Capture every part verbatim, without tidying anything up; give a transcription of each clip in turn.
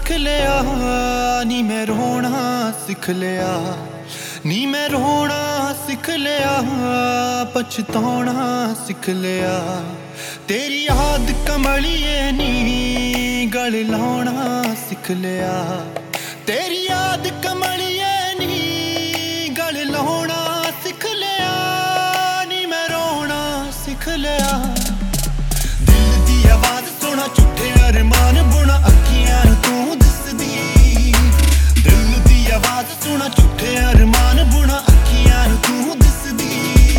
सिख लिया नी मैं रोना सिख लिया नी मैं रोना सिख लिया पछताना सिख लिया तेरी याद कमलिए नी गल लाना सिख लिया तेरी याद कमलिए नी गल लाना सिख लिया नी मैं रोना सिख लिया दिल दी आवाज सुना झूठे अरमान बुना अखियां तू दिसदी दिल दी आवाज सुना झूठे अरमान बुना अखियां तू दिसदी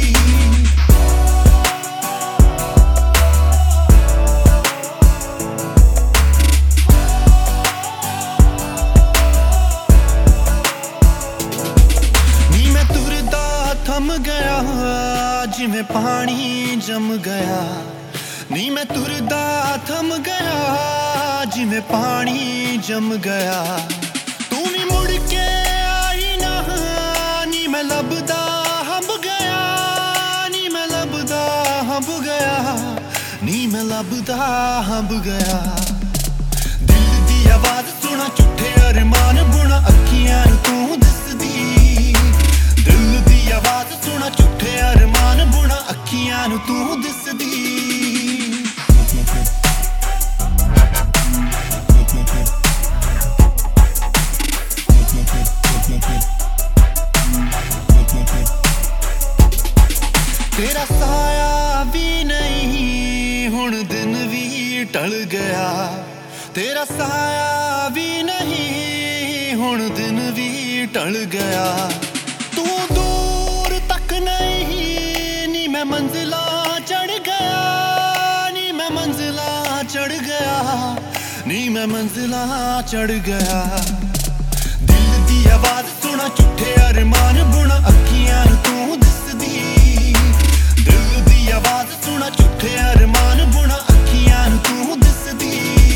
नी मैं तुरदा थम गया जिवें पानी जम गया नी मैं तुरदा थम गया जिवें पानी जम गया तू भी मुड़ के आई ना नी मैं लभदा हंब गया नी मैं लभदा हंब गया नी मैं लभदा हंब गया दिल दी आवाज सुना झूठे अरमान बुना अखियां तू दिसदी दिल दी आवाज सुना झूठे अरमान बुना अखियां तू दिसदी तेरा साया भी नहीं हुण दिन भी टल गया तेरा साया भी नहीं हुण दिन भी टल गया तू दूर तक नहीं नी मैं मंजिला चढ़ गया नी मैं मंजिला चढ़ गया नी मैं मंजिला चढ़ गया दिल दी आवाज सुना झूठे अरमान बुना अखियां तू दिसदी दिल दी आवाज सुना झूठे अरमान बुना अखियां तू दिसदी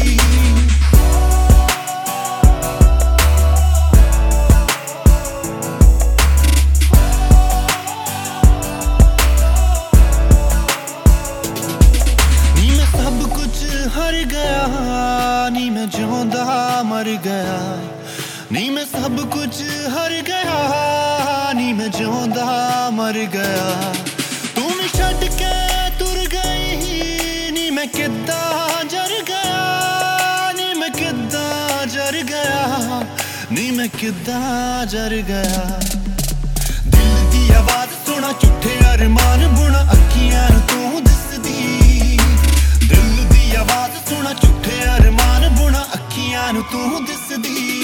नी मैं सब कुछ हर गया नी मैं जिਉਂਦਾ मर गया नी मैं सब कुछ हर गया नी मैं जिਉਂਦਾ मर गया तू भी छड्ड के तुर गई नी मैं किद्दां जर गया नी मैं किद्दां जर गया नी मैं किद्दां जर गया दिल दी आवाज सुना झूठे अरमान बुना अखियां तू दिसदी दिल दी आवाज सुना झूठे अरमान बुना अखियां तू दिसदी